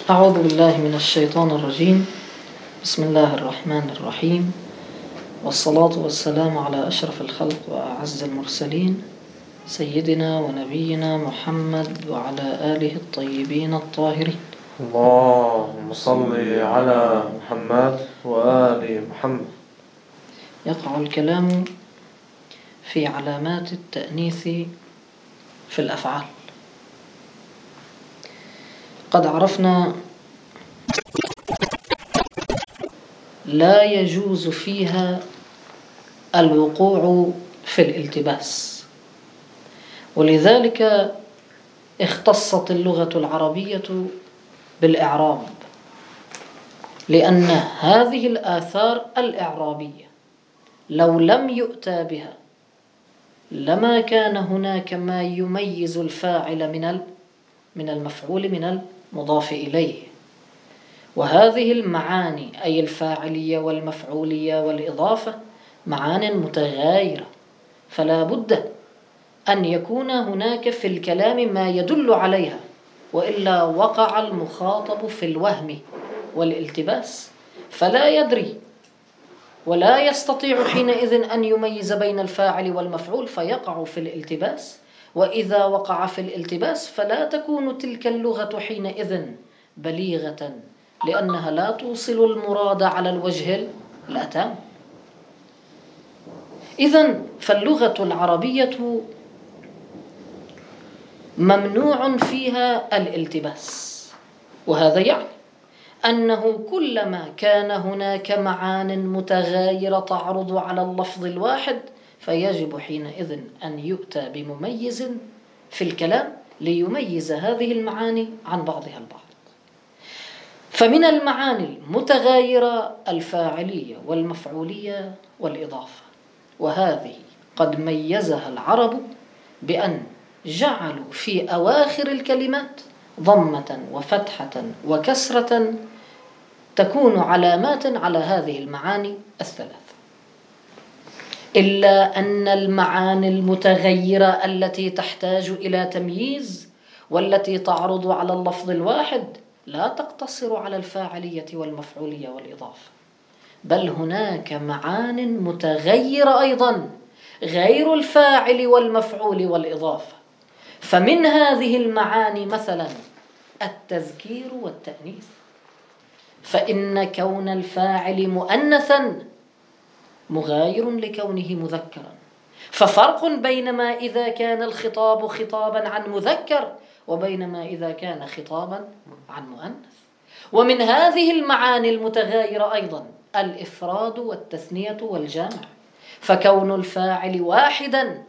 أعوذ بالله من الشيطان الرجيم. بسم الله الرحمن الرحيم، والصلاة والسلام على أشرف الخلق وأعز المرسلين سيدنا ونبينا محمد وعلى آله الطيبين الطاهرين. اللهم صل على محمد وآل محمد. يقع الكلام في علامات التأنيث في الأفعال. قد عرفنا لا يجوز فيها الوقوع في الالتباس، ولذلك اختصت اللغة العربية بالإعراب، لأن هذه الآثار الإعرابية لو لم يؤتى بها لما كان هناك ما يميز الفاعل من المفعول من المضاف إليه، وهذه المعاني أي الفاعلية والمفعولية والإضافة معان متغايرة، فلا بد أن يكون هناك في الكلام ما يدل عليها، وإلا وقع المخاطب في الوهم والالتباس فلا يدري ولا يستطيع حينئذ أن يميز بين الفاعل والمفعول فيقع في الالتباس. وإذا وقع في الالتباس فلا تكون تلك اللغة حينئذ بليغة، لأنها لا توصل المراد على الوجه الأتم. إذن فاللغة العربية ممنوع فيها الالتباس، وهذا يعني أنه كلما كان هناك معان متغايرة تعرض على اللفظ الواحد فيجب حينئذ أن يؤتى بمميز في الكلام ليميز هذه المعاني عن بعضها البعض. فمن المعاني المتغايرة الفاعلية والمفعولية والإضافة، وهذه قد ميزها العرب بأن جعلوا في أواخر الكلمات ضمة وفتحة وكسرة تكون علامات على هذه المعاني الثلاث. إلا أن المعاني المتغيرة التي تحتاج إلى تمييز والتي تعرض على اللفظ الواحد لا تقتصر على الفاعلية والمفعولية والإضافة، بل هناك معان متغيرة أيضا غير الفاعل والمفعول والإضافة. فمن هذه المعاني مثلا التذكير والتأنيث، فإن كون الفاعل مؤنثا مغاير لكونه مذكرا، ففرق بينما إذا كان الخطاب خطابا عن مذكر وبينما إذا كان خطابا عن مؤنث. ومن هذه المعاني المتغايرة أيضا الإفراد والتثنية والجمع، فكون الفاعل واحدا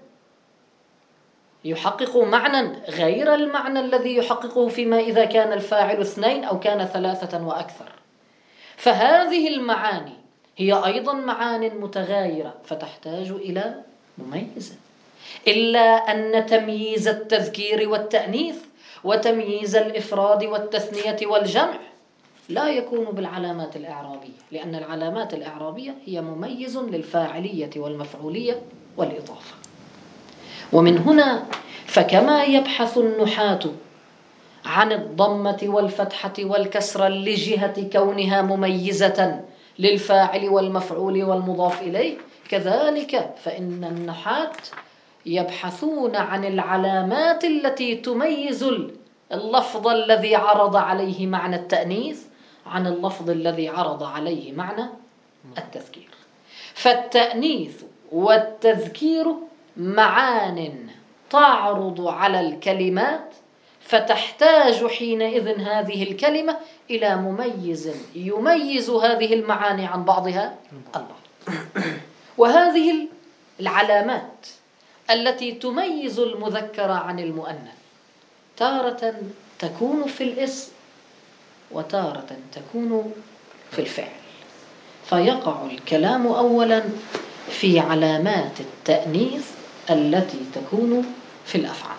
يحقق معنى غير المعنى الذي يحققه فيما إذا كان الفاعل اثنين أو كان ثلاثة وأكثر. فهذه المعاني هي أيضا معان متغايرة فتحتاج إلى مميز. إلا أن تمييز التذكير والتأنيث وتمييز الإفراد والتثنية والجمع لا يكون بالعلامات الإعرابية، لأن العلامات الإعرابية هي مميز للفاعلية والمفعولية والإضافة. ومن هنا فكما يبحث النحاة عن الضمة والفتحة والكسرة لجهة كونها مميزة للفاعل والمفعول والمضاف إليه، كذلك فإن النحاة يبحثون عن العلامات التي تميز اللفظ الذي عرض عليه معنى التأنيث عن اللفظ الذي عرض عليه معنى التذكير. فالتأنيث والتذكير معان تعرض على الكلمات، فتحتاج حينئذ هذه الكلمة إلى مميز يميز هذه المعاني عن بعضها البعض. وهذه العلامات التي تميز المذكر عن المؤنث تارة تكون في الاسم وتارة تكون في الفعل. فيقع الكلام أولا في علامات التأنيث التي تكون في الأفعال.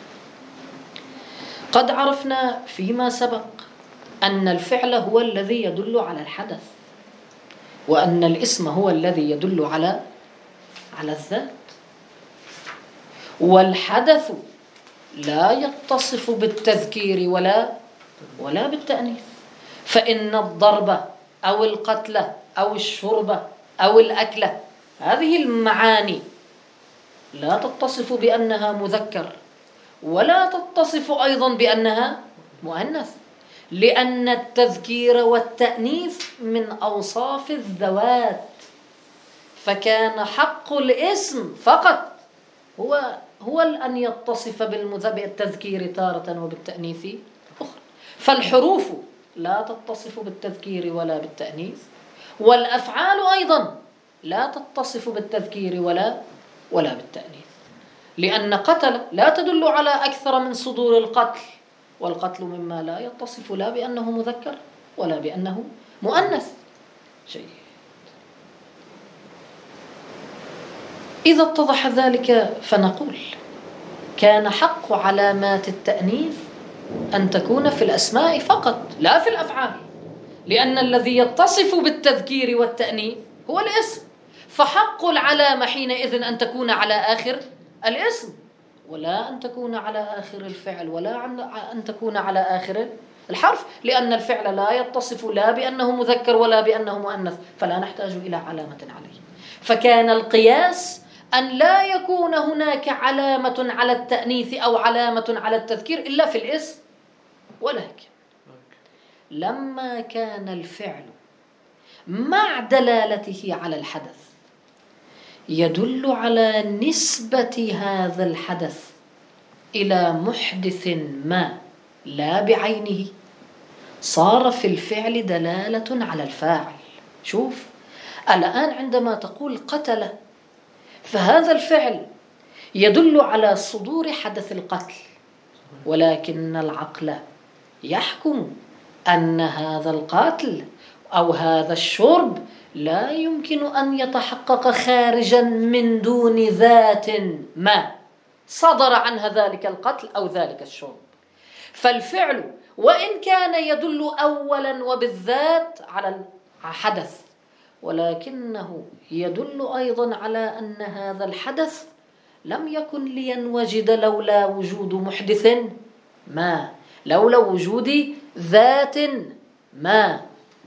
قد عرفنا فيما سبق أن الفعل هو الذي يدل على الحدث، وأن الاسم هو الذي يدل على الذات، والحدث لا يتصف بالتذكير ولا ولا بالتأنيث. فإن الضرب أو القتل أو الشرب أو الأكل هذه المعاني لا تتصف بأنها مذكر ولا تتصف أيضا بأنها مؤنث، لأن التذكير والتأنيث من أوصاف الذوات، فكان حق الاسم فقط هو أن يتصف بالتذكير تارة وبالتأنيث أخرى. فالحروف لا تتصف بالتذكير ولا بالتأنيث، والأفعال أيضا لا تتصف بالتذكير ولا بالتأنيث، لأن قتل لا تدل على أكثر من صدور القتل، والقتل مما لا يتصف لا بأنه مذكر ولا بأنه مؤنث. جيد. إذا اتضح ذلك فنقول كان حق علامات التأنيث أن تكون في الأسماء فقط لا في الأفعال، لأن الذي يتصف بالتذكير والتأنيث هو الاسم، فحق العلامة حينئذ أن تكون على آخر الاسم ولا أن تكون على آخر الفعل ولا أن تكون على آخر الحرف، لأن الفعل لا يتصف لا بأنه مذكر ولا بأنه مؤنث، فلا نحتاج إلى علامة عليه. فكان القياس أن لا يكون هناك علامة على التأنيث أو علامة على التذكير إلا في الاسم. ولكن لما كان الفعل مع دلالته على الحدث يدل على نسبة هذا الحدث إلى محدث ما لا بعينه، صار في الفعل دلالة على الفاعل. شوف الآن عندما تقول قتل، فهذا الفعل يدل على صدور حدث القتل، ولكن العقل يحكم أن هذا القتل أو هذا الشرب لا يمكن أن يتحقق خارجا من دون ذات ما صدر عنها ذلك القتل أو ذلك الشرب. فالفعل وإن كان يدل أولا وبالذات على الحدث، ولكنه يدل أيضا على أن هذا الحدث لم يكن لينوجد لولا وجود محدث ما، لولا وجود ذات ما.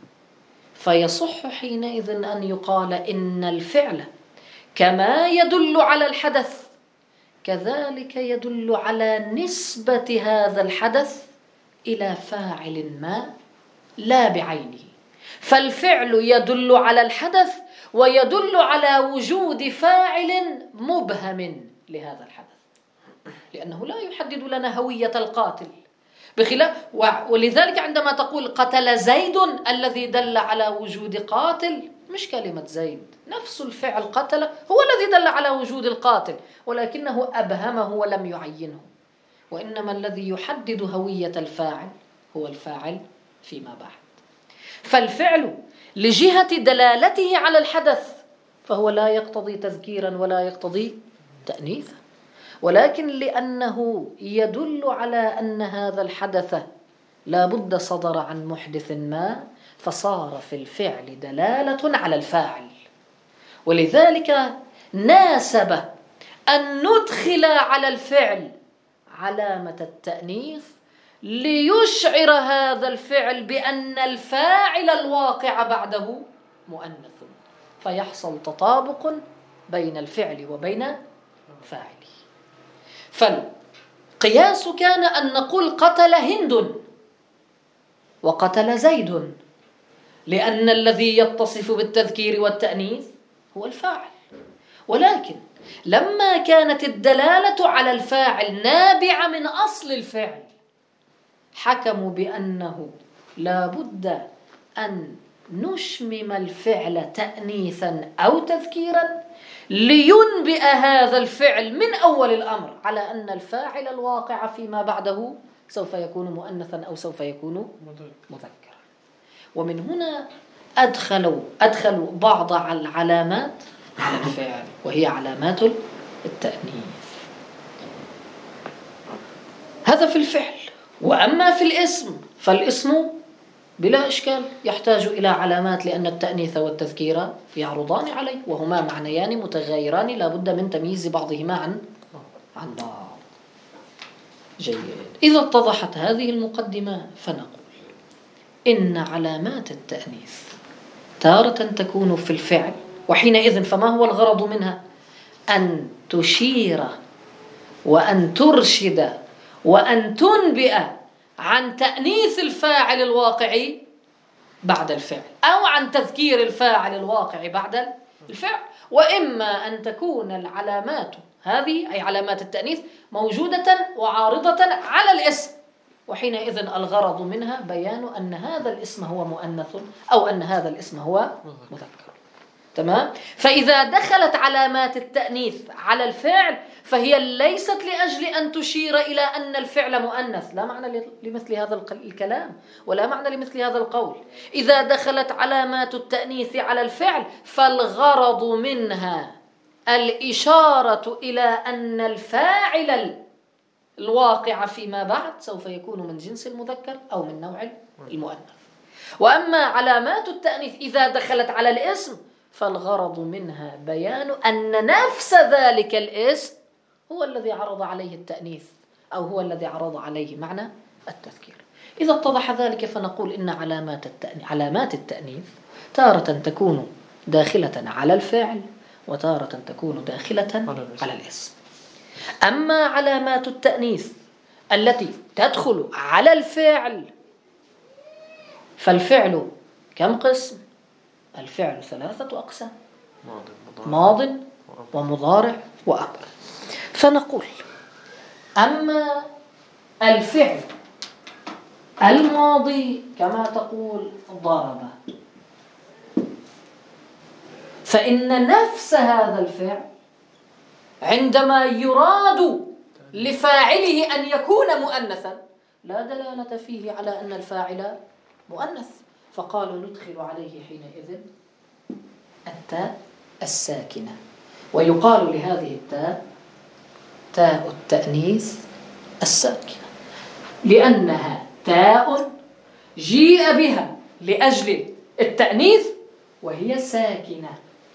فيصح حينئذ أن يقال إن الفعل كما يدل على الحدث كذلك يدل على نسبة هذا الحدث إلى فاعل ما لا بعينه. فالفعل يدل على الحدث ويدل على وجود فاعل مبهم لهذا الحدث، لأنه لا يحدد لنا هوية القاتل بخلاف. ولذلك عندما تقول قتل زيد الذي دل على وجود قاتل، مش كلمة زيد، نفس الفعل قتل هو الذي دل على وجود القاتل، ولكنه أبهمه ولم يعينه، وإنما الذي يحدد هوية الفاعل هو الفاعل فيما بعد. فالفعل لجهة دلالته على الحدث فهو لا يقتضي تذكيرا ولا يقتضي تأنيثا، ولكن لأنه يدل على أن هذا الحدث لا بد صدر عن محدث ما، فصار في الفعل دلالة على الفاعل. ولذلك ناسب أن ندخل على الفعل علامة التأنيث ليشعر هذا الفعل بأن الفاعل الواقع بعده مؤنث، فيحصل تطابق بين الفعل وبين فاعله. فالقياس كان أن نقول قتل هند وقتل زيد، لأن الذي يتصف بالتذكير والتأنيث هو الفاعل. ولكن لما كانت الدلالة على الفاعل نابعة من أصل الفعل حكموا بأنه لا بد أن نشمم الفعل تأنيثا أو تذكيرا لينبئ هذا الفعل من أول الأمر على أن الفاعل الواقع فيما بعده سوف يكون مؤنثا أو سوف يكون مذكرا. ومن هنا أدخلوا بعض العلامات على الفعل، وهي علامات التأنيث. هذا في الفعل. وأما في الاسم فالاسم بلا إشكال يحتاج إلى علامات، لأن التأنيث والتذكير يعرضان عليه، وهما معنيان متغايران لا بد من تمييز بعضهما عن بعض. جيد. إذا اتضحت هذه المقدمة فنقول إن علامات التأنيث تارة تكون في الفعل، وحينئذ فما هو الغرض منها؟ أن تشير وأن ترشد وأن تنبئ عن تأنيث الفاعل الواقعي بعد الفعل، أو عن تذكير الفاعل الواقعي بعد الفعل. وإما أن تكون العلامات هذه أي علامات التأنيث موجودة وعارضة على الاسم، وحينئذ الغرض منها بيان أن هذا الاسم هو مؤنث أو أن هذا الاسم هو مذكر. تمام؟ فإذا دخلت علامات التأنيث على الفعل فهي ليست لأجل أن تشير إلى أن الفعل مؤنث، لا معنى لمثل هذا الكلام ولا معنى لمثل هذا القول. إذا دخلت علامات التأنيث على الفعل فالغرض منها الإشارة إلى أن الفاعل الواقع فيما بعد سوف يكون من جنس المذكر أو من نوع المؤنث. وأما علامات التأنيث إذا دخلت على الاسم فالغرض منها بيان أن نفس ذلك الاسم هو الذي عرض عليه التأنيث أو هو الذي عرض عليه معنى التذكير. إذا اتضح ذلك فنقول إن علامات التأنيث تارة تكون داخلة على الفعل وتارة تكون داخلة على الاسم. أما علامات التأنيث التي تدخل على الفعل فالفعل كم قسم؟ الفعل 3 أقسام: ماض ومضارع وأمر. فنقول أما الفعل الماضي كما تقول ضرب، فإن نفس هذا الفعل عندما يراد لفاعله أن يكون مؤنثا لا دلالة فيه على أن الفاعل مؤنث، فقالوا ندخل عليه حينئذ التاء الساكنة، ويقال لهذه التاء تاء التأنيث الساكنة، لأنها تاء جيء بها لأجل التأنيث وهي ساكنة،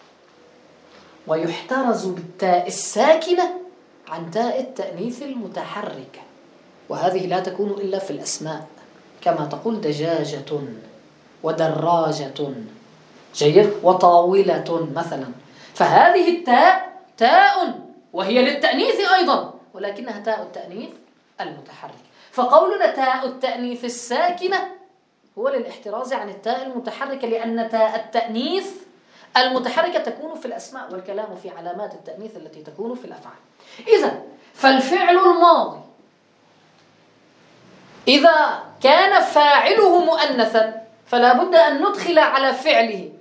ويحترز بالتاء الساكنة عن تاء التأنيث المتحركة، وهذه لا تكون إلا في الأسماء كما تقول دجاجة ودراجة، جيد، وطاولة مثلا. فهذه التاء تاء وهي للتأنيث أيضا، ولكنها تاء التأنيث المتحرك. فقولنا تاء التأنيث الساكنة هو للاحتراز عن التاء المتحركة، لأن تاء التأنيث المتحركة تكون في الأسماء، والكلام في علامات التأنيث التي تكون في الأفعال. إذن فالفعل الماضي إذا كان فاعله مؤنثا فلا بد أن ندخل على فعله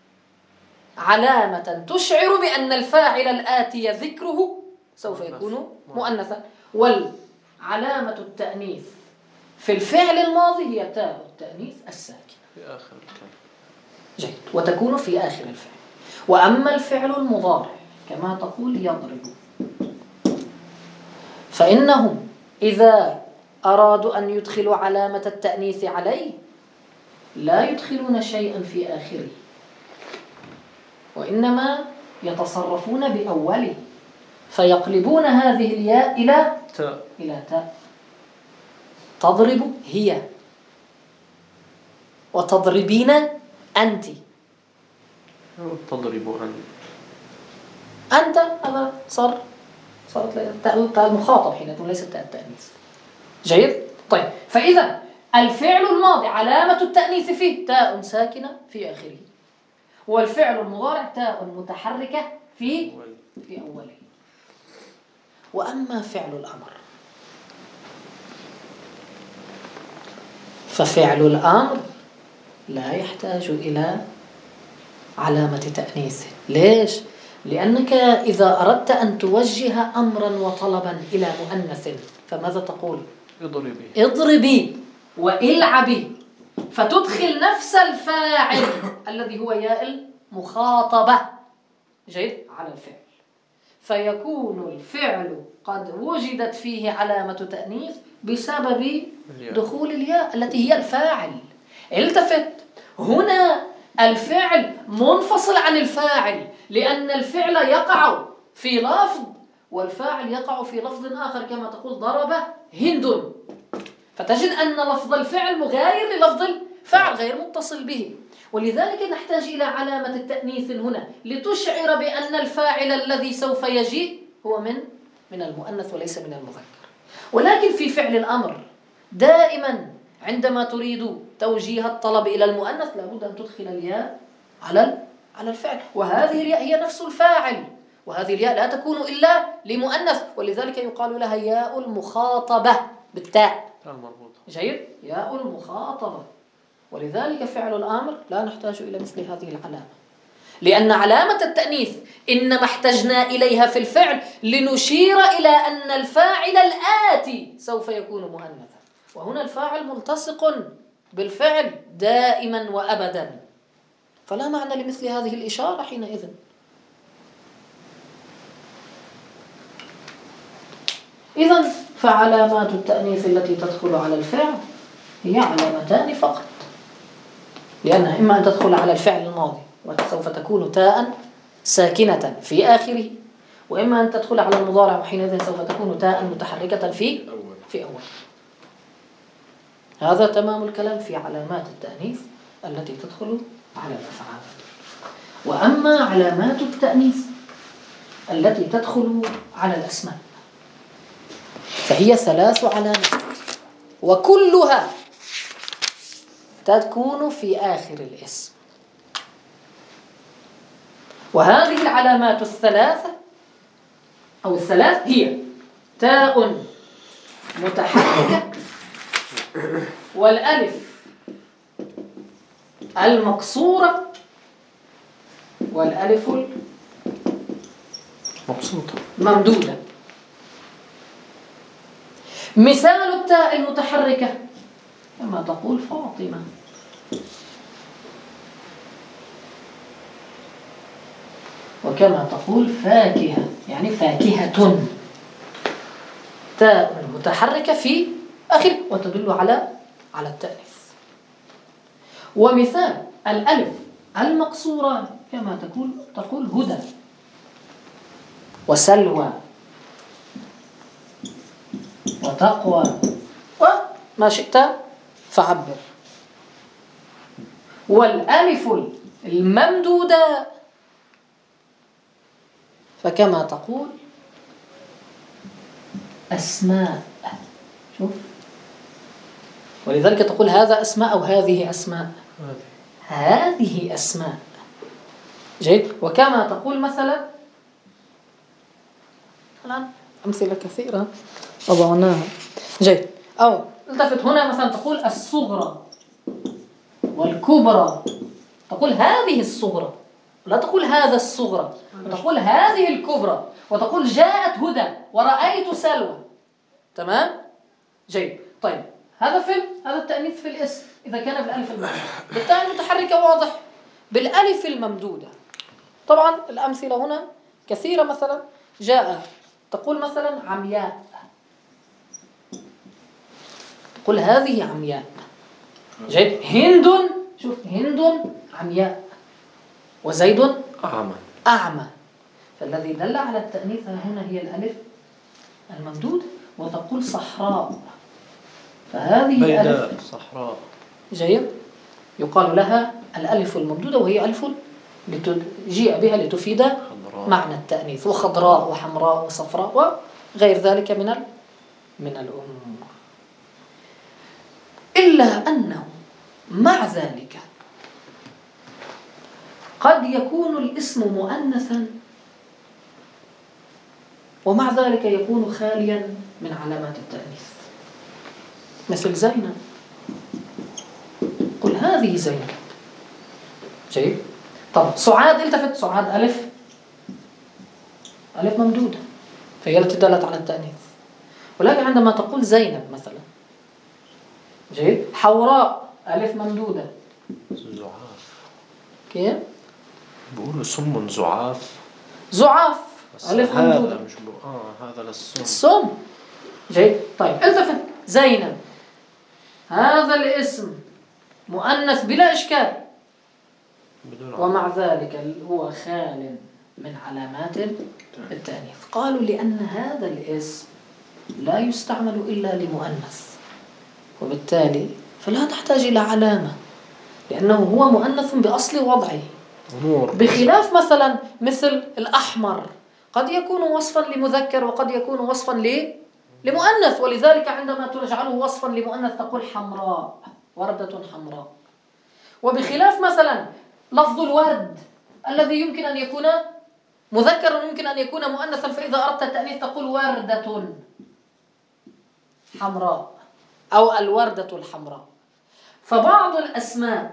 علامة تشعر بأن الفاعل الآتي ذكره سوف يكون مؤنثا. والعلامة التأنيث في الفعل الماضي هي تاء التأنيث الساكن في آخر الكلام، جيد، وتكون في آخر الفعل. وأما الفعل المضارع كما تقول يضرب، فإنهم إذا أرادوا أن يدخلوا علامة التأنيث عليه لا يدخلون شيئا في آخره، وإنما يتصرفون بأوله، فيقلبون هذه الياء إلى تاء. تضرب هي، وتضربين أنت. تضرب أنت هذا صارت تاء المخاطب حينئذ ليست تاء التأنيث. جيد. طيب، فإذا الفعل الماضي علامة التأنيث فيه تاء ساكنة في آخره، والفعل المضارع تاء متحركة في أوله. وأما فعل الأمر ففعل الأمر لا يحتاج إلى علامة تأنيث. ليش؟ لأنك إذا أردت أن توجه أمرا وطلبا إلى مؤنث فماذا تقول؟ اضربي والعبي، فتدخل نفس الفاعل الذي هو ياء المخاطبة، جيد، على الفعل، فيكون الفعل قد وجدت فيه علامة تأنيث بسبب دخول الياء التي هي الفاعل. التفت، هنا الفعل منفصل عن الفاعل، لأن الفعل يقع في لفظ والفاعل يقع في لفظ آخر، كما تقول ضرب هند، فتجد أن لفظ الفعل مغاير للفظ الفعل غير متصل به. ولذلك نحتاج إلى علامة التأنيث هنا لتشعر بأن الفاعل الذي سوف يجيء هو من المؤنث وليس من المذكر. ولكن في فعل الأمر دائما عندما تريد توجيه الطلب إلى المؤنث لابد أن تدخل الياء على الفعل، وهذه الياء هي نفس الفاعل، وهذه الياء لا تكون إلا لمؤنث، ولذلك يقال لها ياء المخاطبة بالتاء المربوطة. جيد، ياء المخاطبة. ولذلك فعل الأمر لا نحتاج إلى مثل هذه العلامة، لأن علامة التأنيث إنما احتجنا إليها في الفعل لنشير إلى أن الفاعل الآتي سوف يكون مؤنثا، وهنا الفاعل ملتصق بالفعل دائما وأبدا، فلا معنى لمثل هذه الإشارة حينئذ. إذن فعلامات التأنيث التي تدخل على الفعل هي علامتان فقط، لأنها إما أن تدخل على الفعل الماضي وسوف تكون تاء ساكنة في آخره، وإما أن تدخل على المضارع وحينئذ سوف تكون تاء متحركة في أول. هذا تمام الكلام في علامات التأنيث التي تدخل على الأفعال. وأما علامات التأنيث التي تدخل على الأسماء فهي 3 علامات، وكلها تكون في آخر الاسم. وهذه العلامات الثلاث هي تاء متحركة، والألف المقصورة، والألف ممدودة. مثال التاء المتحركة كما تقول فاطمة، وكما تقول فاكهة، يعني فاكهة، تاء متحركة في آخر وتدل على التأنيث. ومثال الألف المقصورة كما تقول هدى وسلوى وتقوى وما شئت فعبر. والألف الممدودة فكما تقول أسماء. شوف، ولذلك تقول هذا أسماء أو هذه أسماء، هذه أسماء. جيد. وكما تقول مثلا الآن أمثلة كثيرة وضعناها. جيد. أو التفت هنا مثلا تقول الصغرى والكبرى، تقول هذه الصغرى، لا تقول هذا الصغرى، وتقول هذه الكبرى، وتقول جاءت هدى ورأيت سلوى. تمام؟ جيد. طيب هذا التأنيث في الاسم إذا كان بالألف الممدودة. بالتاء المتحركة واضح، بالألف الممدودة طبعا الأمثلة هنا كثيرة. مثلا جاء تقول مثلا عمياء، تقول هذه عمياء. جيد. هند، شوف هند عمياء، وزيد أعمى. فالذي دل على التأنيث هنا هي الألف الممدودة. وتقول صحراء، فهذه ألف صحراء. جيد. يقال لها الألف الممدودة، وهي ألف جيء بها لتفيد معنى التأنيث، وخضراء وحمراء وصفراء وغير ذلك من الأمور. إلا أنه مع ذلك قد يكون الاسم مؤنثا، ومع ذلك يكون خاليا من علامات التأنيث، مثل زينب. قل هذه زينب. جيد. طب سعاد، التفت، سعاد ألف ممدودة، فهي التي دلت على التأنيث. ولكن عندما تقول زينب مثلا، جيد، حوراء ألف ممدودة. زعاف، كيف؟ بقولوا سم زعاف. زعاف ألف ممدودة. هذا مش هذا للسم. السم. جيد. طيب التفت، زينب هذا الاسم مؤنث بلا إشكال، ومع ذلك هو خال من علامات التأنيث. قالوا لأن هذا الاسم لا يستعمل إلا لمؤنث، وبالتالي فلا تحتاج إلى علامة لأنه هو مؤنث بأصل وضعه، بخلاف مثلا مثل الأحمر قد يكون وصفا لمذكر وقد يكون وصفا لمؤنث، ولذلك عندما تجعله وصفا لمؤنث تقول حمراء، وردة حمراء. وبخلاف مثلا لفظ الورد الذي يمكن أن يكون مذكرا ويمكن أن يكون مؤنثا، فإذا أردت التأنيث تقول وردة حمراء أو الوردة الحمراء. فبعض الأسماء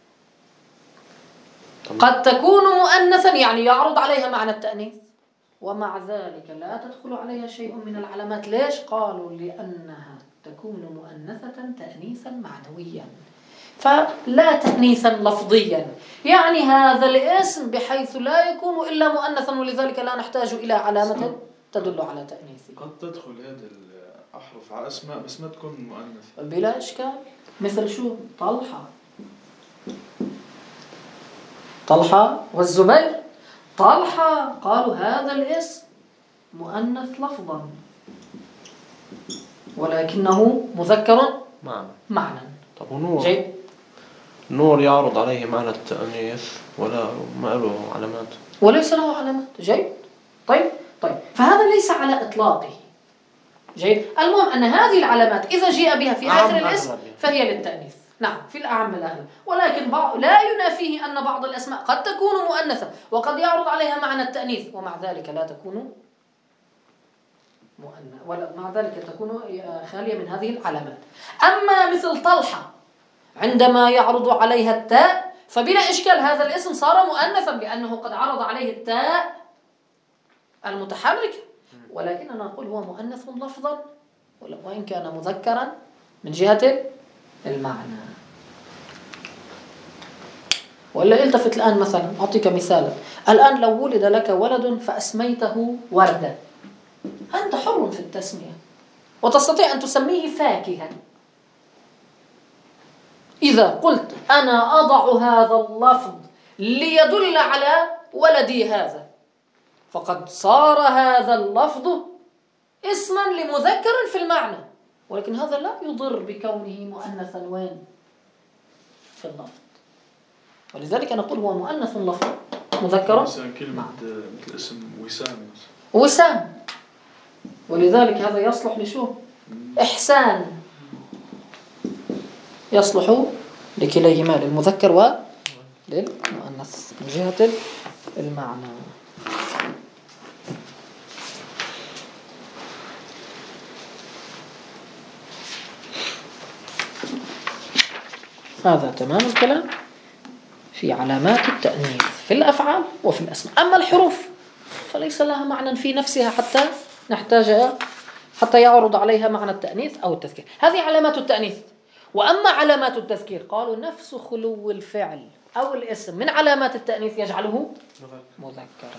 قد تكون مؤنثا يعني يعرض عليها معنى التأنيث، ومع ذلك لا تدخل عليها شيء من العلامات. ليش؟ قالوا لأنها تكون مؤنثة تأنيثا معنويا، فلا تأنيثا لفظيا، يعني هذا الاسم بحيث لا يكون إلا مؤنثا، ولذلك لا نحتاج إلى علامة تدل على تأنيثه. قد تدخل هذه الأحرف على أسماء بس ما تكون مؤنثة بلا إشكال. مثل شو؟ طلحة والزبير. طلحة قالوا هذا الاسم مؤنث لفظا ولكنه مذكر معنى. طب ونور؟ جيد. نور يعرض عليه معنى التأنيث ولا ما له علامات؟ وليس له علامات. جيد. طيب فهذا ليس على إطلاقه. جيد. المهم أن هذه العلامات إذا جاء بها في آخر الاسم فهي للتأنيث. نعم، في الأعم الأغلب، ولكن لا ينافيه أن بعض الأسماء قد تكون مؤنثة وقد يعرض عليها معنى التأنيث، ومع ذلك لا تكون مؤنث، ولا مع ذلك تكون خالية من هذه العلامات. أما مثل طلحة عندما يعرض عليها التاء فبلا إشكال هذا الاسم صار مؤنثا لأنه قد عرض عليه التاء المتحرك، ولكننا نقول هو مؤنث لفظا وإن كان مذكرا من جهة المعنى. ولا التفت الآن مثلا، أعطيك مثالا، الآن لو ولد لك ولد فأسميته وردة، أنت حر في التسمية وتستطيع أن تسميه فاكهة. إذا قلت أنا أضع هذا اللفظ ليدل على ولدي هذا فقد صار هذا اللفظ اسما لمذكر في المعنى، ولكن هذا لا يضر بكونه مؤنثا وين في اللفظ، ولذلك نقول هو مؤنث لفظ مذكر. مثلا كلمة مثل اسم وسام، ولذلك هذا يصلح لشو؟ إحسان، يصلح لكليهما للمذكر وللمؤنث من جهة المعنى. هذا تمام الكلام في علامات التأنيث في الأفعال وفي الأسماء. أما الحروف فليس لها معنى في نفسها حتى نحتاج حتى يعرض عليها معنى التأنيث أو التذكير. هذه علامات التأنيث. وأما علامات التذكير قالوا نفس خلو الفعل أو الاسم من علامات التأنيث يجعله مذكرا.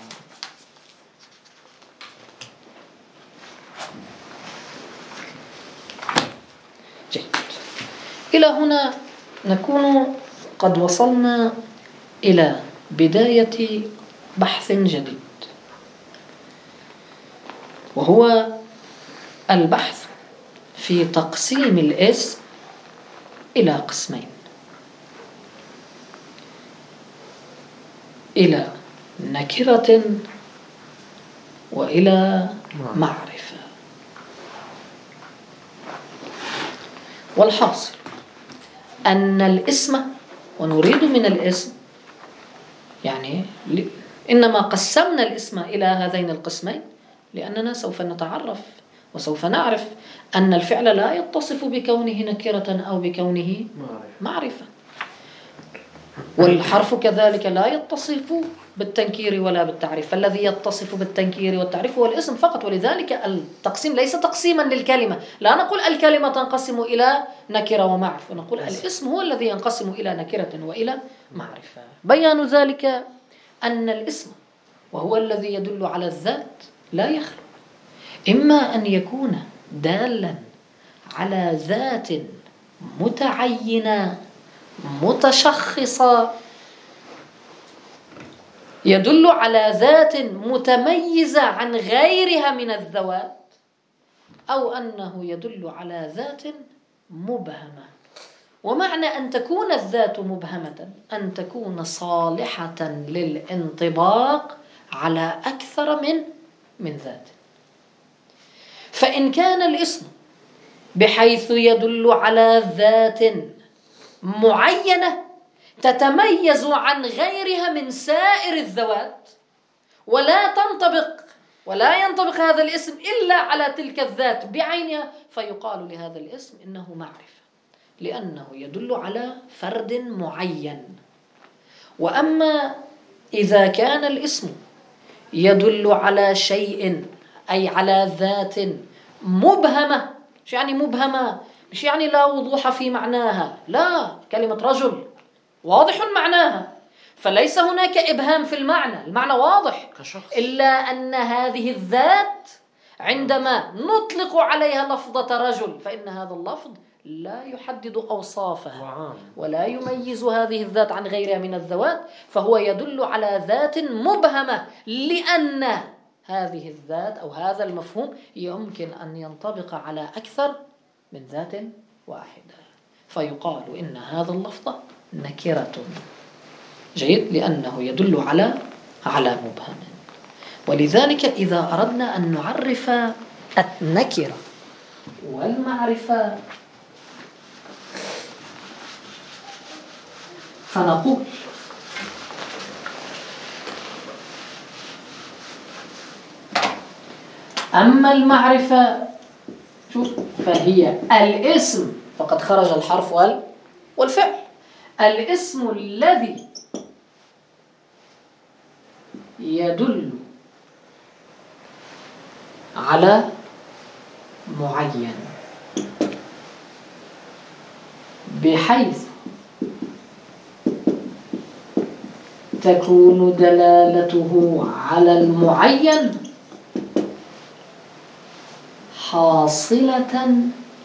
جيد. إلى هنا نكون قد وصلنا إلى بداية بحث جديد، وهو البحث في تقسيم الاسم إلى قسمين: إلى نكرة وإلى معرفة. والحاصل أن الاسم، ونريد من الاسم يعني إنما قسمنا الاسم إلى هذين القسمين لأننا سوف نتعرف وسوف نعرف أن الفعل لا يتصف بكونه نكرة أو بكونه معرفة، والحرف كذلك لا يتصف بالتنكير ولا بالتعريف، فالذي يتصف بالتنكير والتعريف هو الاسم فقط. ولذلك التقسيم ليس تقسيما للكلمة، لا نقول الكلمة تنقسم إلى نكرة ومعرفة، نقول الاسم هو الذي ينقسم إلى نكرة وإلى معرفة. بيان ذلك أن الاسم وهو الذي يدل على الذات لا يخلو إما أن يكون دالا على ذات متعينة متشخصة يدل على ذات متميزة عن غيرها من الذوات، أو أنه يدل على ذات مبهمة. ومعنى أن تكون الذات مبهمة أن تكون صالحة للانطباق على أكثر من ذات. فإن كان الاسم بحيث يدل على ذات معينة تتميز عن غيرها من سائر الذوات ولا ينطبق هذا الاسم إلا على تلك الذات بعينها، فيقال لهذا الاسم إنه معرفة، لأنه يدل على فرد معين. وأما إذا كان الاسم يدل على شيء أي على ذات مبهمة، مش يعني مبهمة مش يعني لا وضوح في معناها، لا، كلمة رجل واضح معناها، فليس هناك إبهام في المعنى واضح، إلا أن هذه الذات عندما نطلق عليها لفظة رجل فإن هذا اللفظ لا يحدد أوصافها ولا يميز هذه الذات عن غيرها من الذوات، فهو يدل على ذات مبهمة، لأن هذه الذات أو هذا المفهوم يمكن أن ينطبق على أكثر من ذات واحدة، فيقال إن هذا اللفظ نكرة. جيد، لأنه يدل على مبهم. ولذلك إذا أردنا أن نعرف النكرة والمعرفة فنقول أما المعرفة فهي الاسم فقد خرج الحرف والفعل، الاسم الذي يدل على معين بحيث تكون دلالته على المعين حاصلة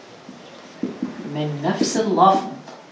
من نفس اللفظ.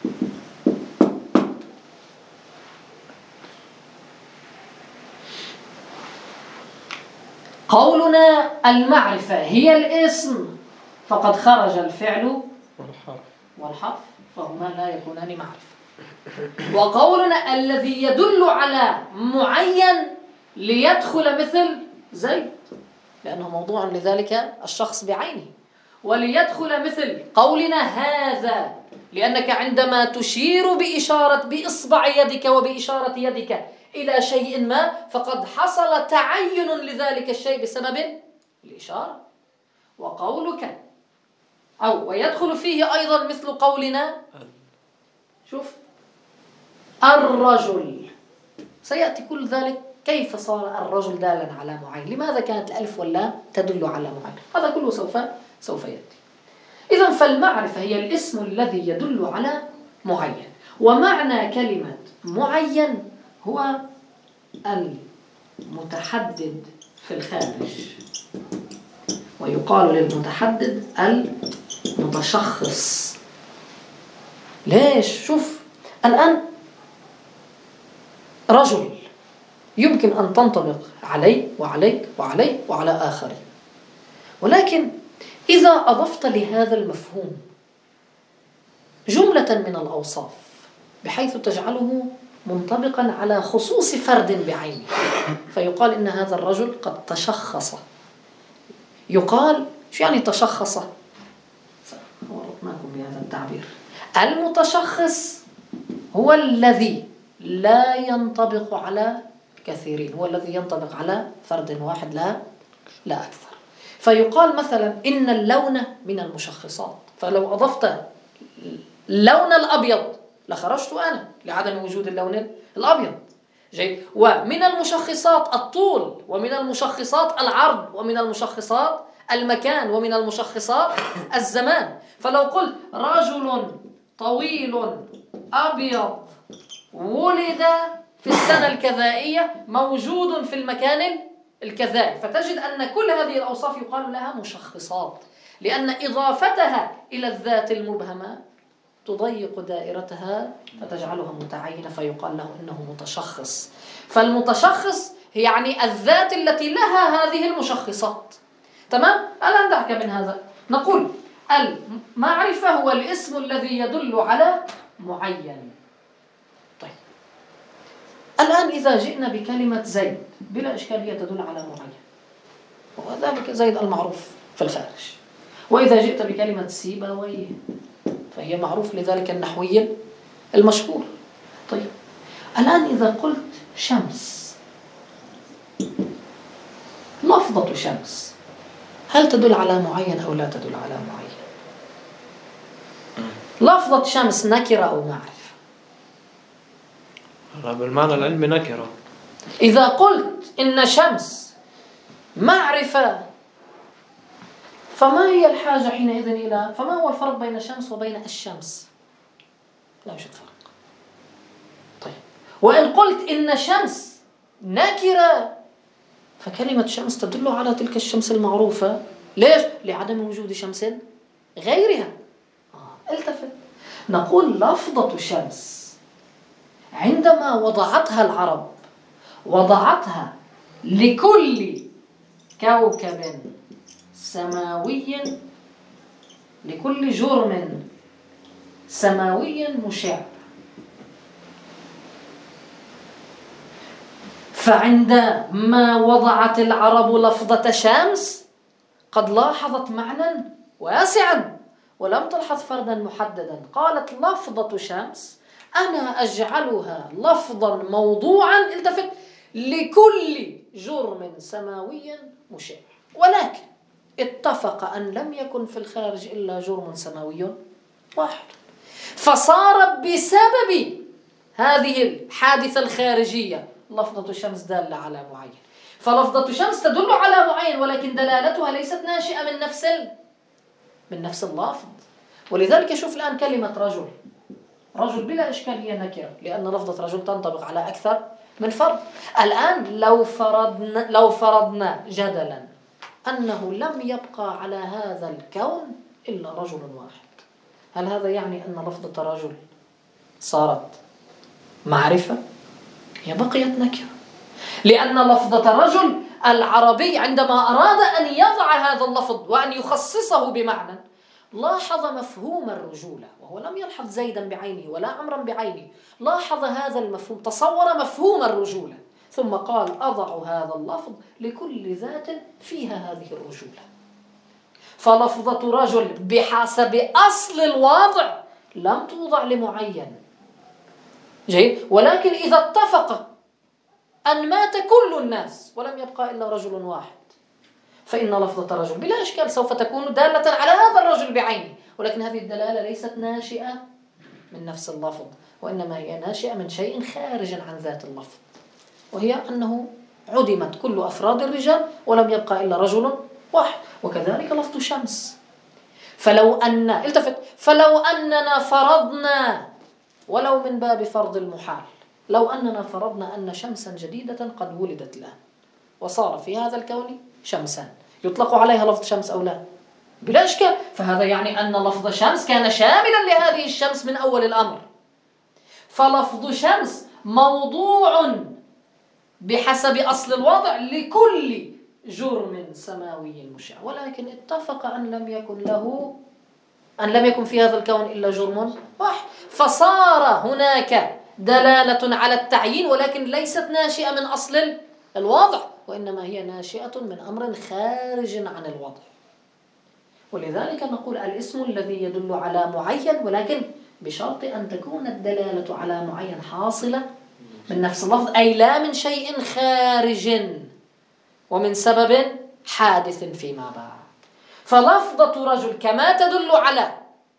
قولنا المعرفة هي الاسم فقد خرج الفعل والحرف فهما لا يكونان معرفة. وقولنا الذي يدل على معين ليدخل مثل زيد لأنه موضوع لذلك الشخص بعينه، وليدخل مثل قولنا هذا لأنك عندما تشير بإصبع يدك وبإشارة يدك إلى شيء ما فقد حصل تعين لذلك الشيء بسبب الإشارة. وقولك ويدخل فيه أيضا مثل قولنا شوف الرجل، سيأتي كل ذلك كيف صار الرجل دالا على معين، لماذا كانت الألف واللام تدل على معين، هذا كله سوف يأتي. إذن فالمعرفة هي الاسم الذي يدل على معين. ومعنى كلمة معين هو المتحدد في الخارج، ويقال للمتحدد المتشخص. ليش؟ شوف الآن رجل يمكن أن تنطبق علي وعليك وعلي وعلى آخرين، ولكن إذا أضفت لهذا المفهوم جملة من الأوصاف بحيث تجعله منطبقا على خصوص فرد بعينه فيقال إن هذا الرجل قد تشخص. يقال شو يعني تشخص؟ ورطناكم بهذا التعبير. المتشخص هو الذي لا ينطبق على كثيرين، هو الذي ينطبق على فرد واحد لا أكثر. فيقال مثلا إن اللون من المشخصات، فلو أضفت لون الأبيض لخرجت أنا لعدم وجود اللون الأبيض. جيد. ومن المشخصات الطول، ومن المشخصات العرض، ومن المشخصات المكان، ومن المشخصات الزمان. فلو قلت رجل طويل أبيض ولد في السنة الكذائية موجود في المكان الكذائي، فتجد أن كل هذه الأوصاف يقال لها مشخصات، لأن إضافتها إلى الذات المبهمة تضيق دائرتها فتجعلها متعينة فيقال له إنه متشخص. فالمتشخص يعني الذات التي لها هذه المشخصات. تمام؟ الآن دعك من هذا، نقول المعرفة هو الاسم الذي يدل على معين. طيب الآن إذا جئنا بكلمة زيد بلا إشكال هي تدل على معين، وذلك زيد المعروف في الخارج. وإذا جئت بكلمة سيبويه فهي معروف لذلك النحوي المشهور. طيب الآن إذا قلت شمس، لفظة شمس هل تدل على معين أو لا تدل على معين؟ لفظة شمس نكرة أو معرفة؟ بالمعنى العلمي نكرة. إذا قلت إن شمس معرفة فما هي الحاجة حينئذ إلى، فما هو الفرق بين الشمس وبين الشمس؟ لا يوجد فرق. طيب وإن قلت إن شمس نكرة فكلمة شمس تدل على تلك الشمس المعروفة. ليش؟ لعدم وجود شمس غيرها. التفت، نقول لفظة شمس عندما وضعتها العرب وضعتها لكل كوكب سماوي، لكل جرم سماوي مشع. فعندما وضعت العرب لفظة شمس قد لاحظت معنى واسعا ولم تلحظ فردا محددا. قالت لفظة شمس أنا أجعلها لفظا موضوعا، التفت، لكل جرم سماوي مشع. ولكن اتفق أن لم يكن في الخارج إلا جرم سماوي واحد، فصار بسبب هذه الحادثة الخارجية لفظة الشمس دالة على معين. فلفظة الشمس تدل على معين ولكن دلالتها ليست ناشئة من نفس اللفظ. ولذلك شوف الآن كلمة رجل بلا إشكالية نكرة لأن لفظة رجل تنطبق على أكثر من فرد. الآن لو فرضنا جدلا أنه لم يبقى على هذا الكون إلا رجل واحد، هل هذا يعني أن لفظة رجل صارت معرفة؟ هي بقيت نكرة، لأن لفظة رجل العربي عندما أراد أن يضع هذا اللفظ وأن يخصصه بمعنى لاحظ مفهوم الرجولة، وهو لم يلحظ زيدا بعينه ولا عمرا بعينه، لاحظ هذا المفهوم، تصور مفهوم الرجولة، ثم قال أضع هذا اللفظ لكل ذات فيها هذه الرجولة. فلفظة رجل بحسب أصل الوضع لم توضع لمعين، جيد، ولكن إذا اتفق أن مات كل الناس ولم يبقى إلا رجل واحد فإن لفظة رجل بلا إشكال سوف تكون دالة على هذا الرجل بعينه، ولكن هذه الدلالة ليست ناشئة من نفس اللفظ، وإنما هي ناشئة من شيء خارج عن ذات اللفظ، وهي أنه عدمت كل أفراد الرجال ولم يبقى إلا رجل واحد. وكذلك لفظ شمس. فلو أننا فرضنا ولو من باب فرض المحال، لو أننا فرضنا أن شمسا جديدة قد ولدت الآن وصار في هذا الكون شمسان، يطلق عليها لفظ شمس أو لا؟ بلا إشكال. فهذا يعني أن لفظ شمس كان شاملا لهذه الشمس من أول الأمر. فلفظ شمس موضوع بحسب أصل الوضع لكل جرم سماوي مشع، ولكن اتفق أن لم يكن في هذا الكون إلا جرم واحد، فصار هناك دلالة على التعيين ولكن ليست ناشئة من أصل الوضع، وإنما هي ناشئة من أمر خارج عن الوضع. ولذلك نقول الاسم الذي يدل على معين، ولكن بشرط أن تكون الدلالة على معين حاصلة من نفس اللفظ، أي لا من شيء خارج ومن سبب حادث فيما بعد. فلفظة رجل كما تدل على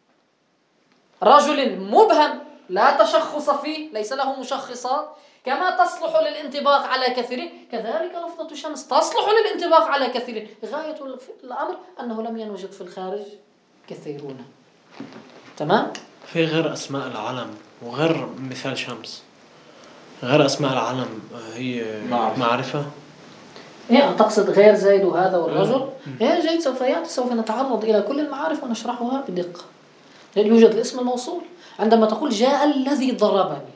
رجل مبهم لا تشخص فيه، ليس له مشخصات، كما تصلح للانطباق على كثيرين، كذلك لفظة شمس تصلح للانطباق على كثيرين. غاية الأمر أنه لم يوجد في الخارج كثيرون. تمام؟ في غير أسماء العلم وغير مثال شمس، غير أسماء العلم هي معرفة. إيه تقصد غير زيد وهذا والرجل؟ إيه جيد، سوف نتعرض إلى كل المعارف ونشرحها بدقة. يوجد الاسم الموصول عندما تقول جاء الذي ضربني،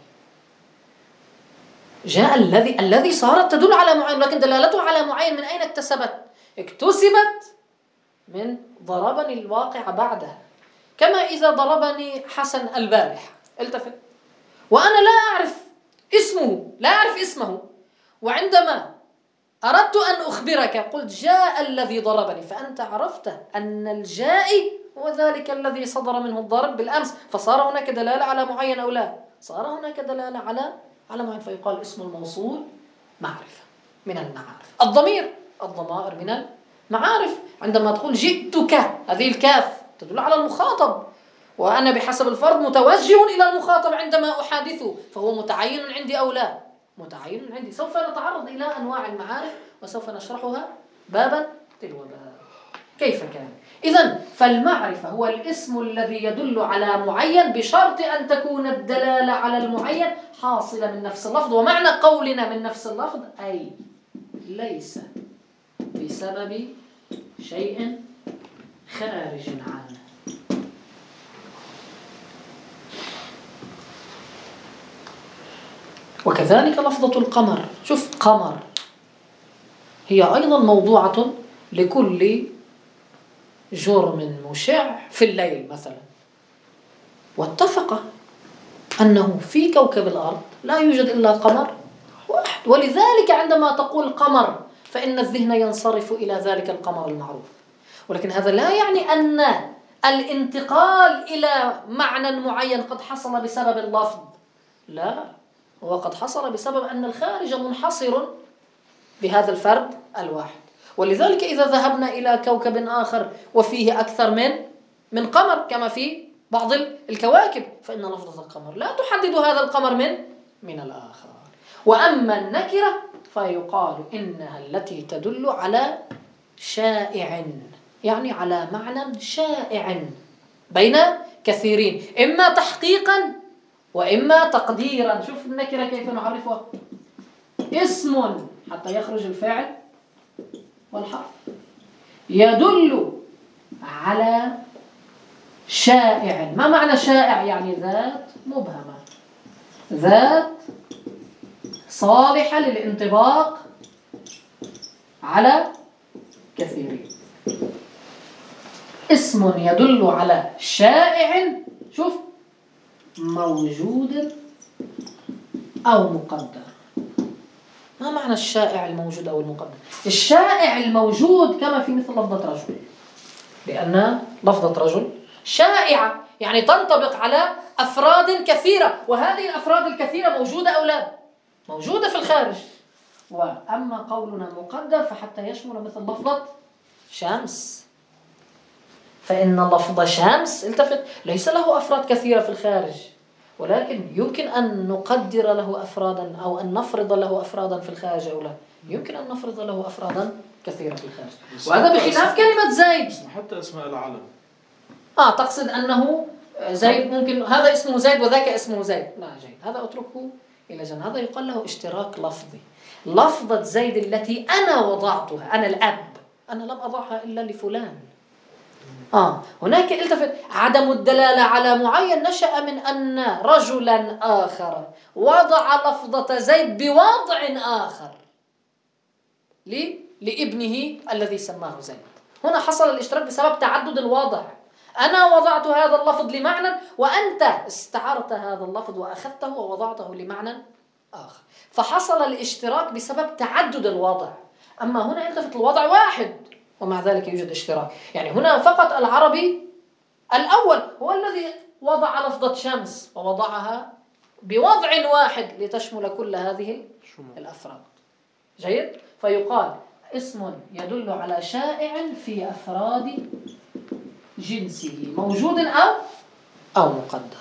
جاء الذي صارت تدل على معين، لكن دلالته على معين من أين اكتسبت من ضربني الواقع بعدها. كما إذا ضربني حسن البارحة، التفت وأنا لا أعرف اسمه، وعندما أردت أن أخبرك قلت جاء الذي ضربني، فأنت عرفت أن الجائي هو ذلك الذي صدر منه الضرب بالأمس، فصار هناك دلالة على معين أو لا؟ صار هناك دلالة على معين، فيقال اسم الموصول معرفة من المعارف. الضمائر من المعارف. عندما تقول جئتك، هذه الكاف تدل على المخاطب، وأنا بحسب الفرض متوجه إلى المخاطب عندما أحادثه، فهو متعين عندي أو لا؟ متعين عندي. سوف نتعرض إلى أنواع المعارف وسوف نشرحها بابا تلو باب. كيف كان؟ إذن فالمعرفة هو الاسم الذي يدل على معين بشرط أن تكون الدلالة على المعين حاصلة من نفس اللفظ. ومعنى قولنا من نفس اللفظ أي ليس بسبب شيء خارج عنه. وكذلك لفظة القمر. شوف، قمر هي أيضا موضوعة لكل جرم مشع في الليل مثلا، واتفق أنه في كوكب الأرض لا يوجد إلا قمر واحد، ولذلك عندما تقول قمر فإن الذهن ينصرف إلى ذلك القمر المعروف. ولكن هذا لا يعني أن الانتقال إلى معنى معين قد حصل بسبب اللفظ، لا، هو قد حصل بسبب أن الخارج منحصر بهذا الفرد الواحد. ولذلك إذا ذهبنا إلى كوكب آخر وفيه أكثر من قمر كما في بعض الكواكب، فإن لفظة القمر لا تحدد هذا القمر من الآخر. وأما النكرة فيقال إنها التي تدل على شائع، يعني على معنى شائع بين كثيرين، إما تحقيقا وإما تقديرا. شوف النكرة كيف نعرفها: اسم حتى يخرج الفعل والحرف يدل على شائع. ما معنى شائع؟ يعني ذات مبهمة، ذات صالحة للانطباق على كثيرين. اسم يدل على شائع، شوف، موجود أو مقدر. ما معنى الشائع الموجود أو المقدر؟ الشائع الموجود كما في مثل لفظة رجل، لأن لفظة رجل شائعة، يعني تنطبق على أفراد كثيرة، وهذه الأفراد الكثيرة موجودة أو لا؟ موجودة في الخارج. وأما قولنا مقدر فحتى يشمل مثل لفظة شمس، فإن لفظ شمس، التفت، ليس له أفراد كثيرة في الخارج، ولكن يمكن أن نقدر له أفرادا أو أن نفرض له أفرادا في الخارج أو لا. يمكن أن نفرض له أفرادا كثيرة في الخارج، وهذا بخلاف كلمة زيد. حتى اسماء العلم تقصد أنه زيد ممكن هذا اسمه زيد وذاك اسمه زيد؟ لا، جيد، هذا أتركه إلى جنب. هذا يقال له اشتراك لفظي. لفظة زيد التي أنا وضعتها، أنا الأب، أنا لم أضعها إلا لفلان. هناك، التفت، عدم الدلالة على معين نشأ من أن رجلا آخر وضع لفظة زيد بوضع آخر لابنه الذي سماه زيد. هنا حصل الاشتراك بسبب تعدد الوضع. أنا وضعت هذا اللفظ لمعنى، وأنت استعرت هذا اللفظ وأخذته ووضعته لمعنى آخر، فحصل الاشتراك بسبب تعدد الوضع. أما هنا التفت، الوضع واحد ومع ذلك يوجد اشتراك. يعني هنا فقط العربي الأول هو الذي وضع لفظة شمس ووضعها بوضع واحد لتشمل كل هذه الأفراد. جيد؟ فيقال اسم يدل على شائع في أفراد جنسه، موجود أو مقدر.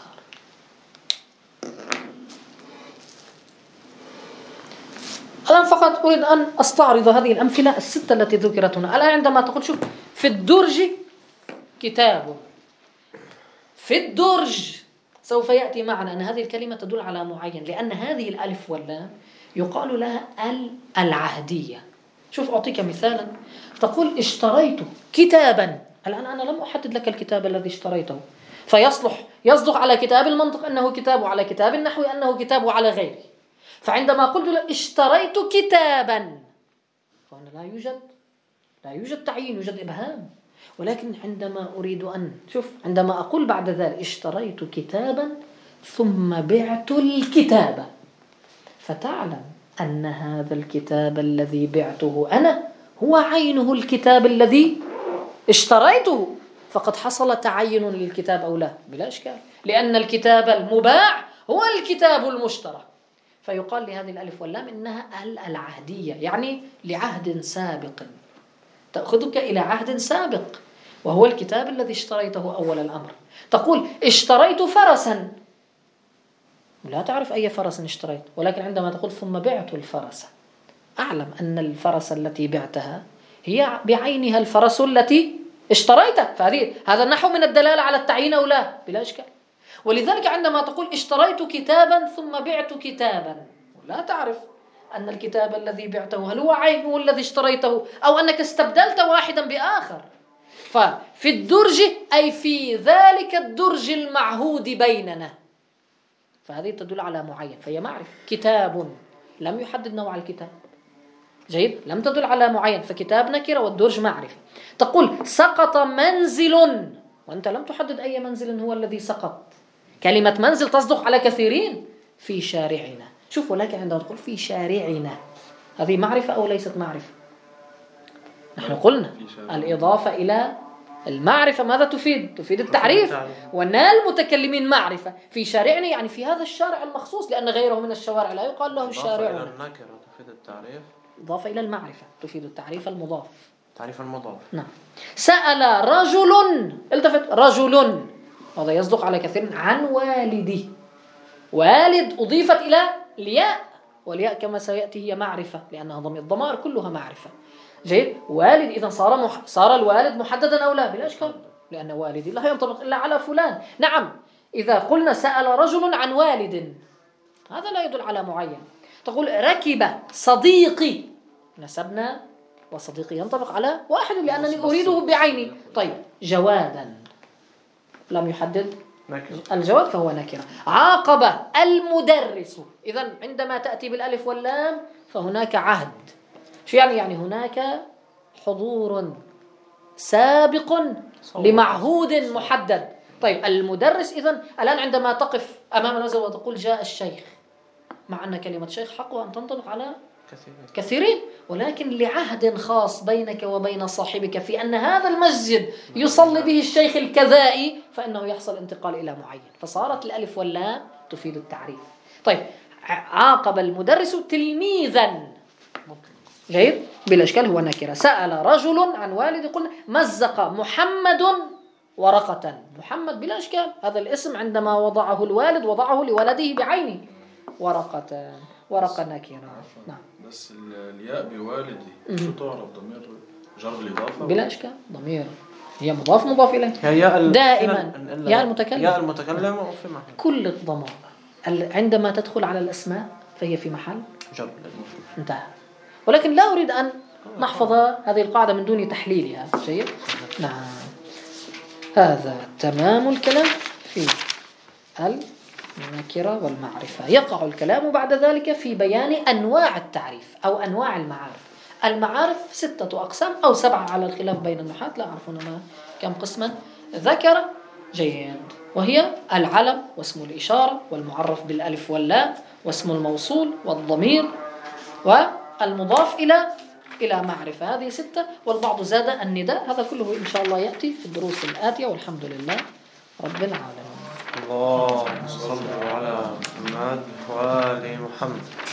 الآن فقط أريد أن أستعرض هذه الأمثلة الستة التي ذكرت هنا. الآن عندما تقول شوف، في الدرج كتاب، في الدرج، سوف يأتي معنا أن هذه الكلمة تدل على معين، لأن هذه الألف واللام يقال لها العهدية. شوف، أعطيك مثالا. تقول اشتريت كتابا. الآن أنا لم أحدد لك الكتاب الذي اشتريته، يصدق على كتاب المنطق أنه كتاب، وعلى كتاب النحو أنه كتاب، وعلى غيره. فعندما قلت له اشتريت كتابا، فهنا لا يوجد تعيين، يوجد إبهام. ولكن عندما أريد أن عندما أقول بعد ذلك اشتريت كتابا ثم بعت الكتاب، فتعلم أن هذا الكتاب الذي بعته أنا هو عينه الكتاب الذي اشتريته، فقد حصل تعين للكتاب أو لا بلا إشكال، لأن الكتاب المباع هو الكتاب المشترى. فيقال لهذه الألف واللام إنها العهدية، يعني لعهد سابق، تأخذك إلى عهد سابق وهو الكتاب الذي اشتريته أول الأمر. تقول اشتريت فرسا، لا تعرف أي فرس اشتريت، ولكن عندما تقول ثم بعت الفرس، أعلم أن الفرس التي بعتها هي بعينها الفرس التي اشتريتها. هذا النحو من الدلالة على التعيين أو لا بلا إشكال. ولذلك عندما تقول اشتريت كتابا ثم بعت كتابا، لا تعرف أن الكتاب الذي بعته هل هو عينه الذي اشتريته أو أنك استبدلت واحدا بآخر. ففي الدرج أي في ذلك الدرج المعهود بيننا، فهذه تدل على معين، فهي معرفة. كتاب لم يحدد نوع الكتاب، جيد، لم تدل على معين، فكتاب نكرة والدرج معرفة. تقول سقط منزل، وأنت لم تحدد أي منزل هو الذي سقط. كلمة منزل تصدق على كثيرين، في شارعنا. شوف، ولكن عندما تقول في شارعنا هذه معرفة أو ليست معرفة؟ نحن قلنا الإضافة إلى المعرفة ماذا تفيد؟ تفيد التعريف، ونال المتكلمين معرفة. في شارعنا يعني في هذا الشارع المخصوص، لأن غيره من الشوارع لا يقال له شارعنا. إضافة إلى النكرة تفيد التعريف، إضافة إلى المعرفة تفيد التعريف المضاف. تعريف المضاف. نعم. سأل رجل، التفت، رجل هذا يصدق على كثير عن والدي. والد أضيفت إلى الياء، والياء كما سيأتي هي معرفة لأنها ضمير، الضمائر كلها معرفة. جيد. والد إذا صار الوالد محددا أو لا بلا إشكال، لأن والدي لا ينطبق إلا على فلان. نعم، إذا قلنا سأل رجل عن والد هذا لا يدل على معين. تقول ركب صديقي، نسبنا وصديقي ينطبق على واحد لأنني أريده بعيني. طيب جوادا لم يحدد الجواد فهو نكرة. عاقب المدرس، إذن عندما تأتي بالألف واللام فهناك عهد. شو يعني هناك حضور سابق لمعهود محدد. طيب المدرس، إذن الآن عندما تقف أمام المنزل وتقول جاء الشيخ، مع أن كلمة شيخ حقها أن تنطبق على كثيرين، ولكن لعهد خاص بينك وبين صاحبك في أن هذا المسجد يصلي به الشيخ الكذائي، فإنه يحصل انتقال إلى معين، فصارت الألف واللام تفيد التعريف. طيب عاقب المدرس تلميذا، جيد، بلا إشكال هو نكرة. سأل رجل عن والد، قلنا مزق محمد ورقة. محمد بلا إشكال هذا الاسم عندما وضعه الوالد وضعه لولده بعينه. ورقة، ورقة نكرة. نعم. بس الياء بوالدي شو تعرف؟ ضمير جر الإضافة بلا إشكال، ضمير هي مضاف إليه دائما، يا المتكلم، يا المتكلم وفي محل كل الضمائر عندما تدخل على الأسماء فهي في محل جر، انتهى. ولكن لا أريد أن نحفظ هذه القاعدة من دون تحليلها. جيد. نعم، هذا تمام الكلام في النكرة والمعرفة. يقع الكلام بعد ذلك في بيان أنواع التعريف أو أنواع المعارف. المعارف 6 أقسام أو 7 على الخلاف بين النحاة، لا أعرفون ما كم قسما ذكر. جيد. وهي العلم واسم الإشارة والمعرف بالألف واللام واسم الموصول والضمير والمضاف إلى معرفة. هذه 6، والبعض زاد النداء. هذا كله إن شاء الله يأتي في الدروس الآتية، والحمد لله رب العالمين. اللهم صل على محمد وآل محمد.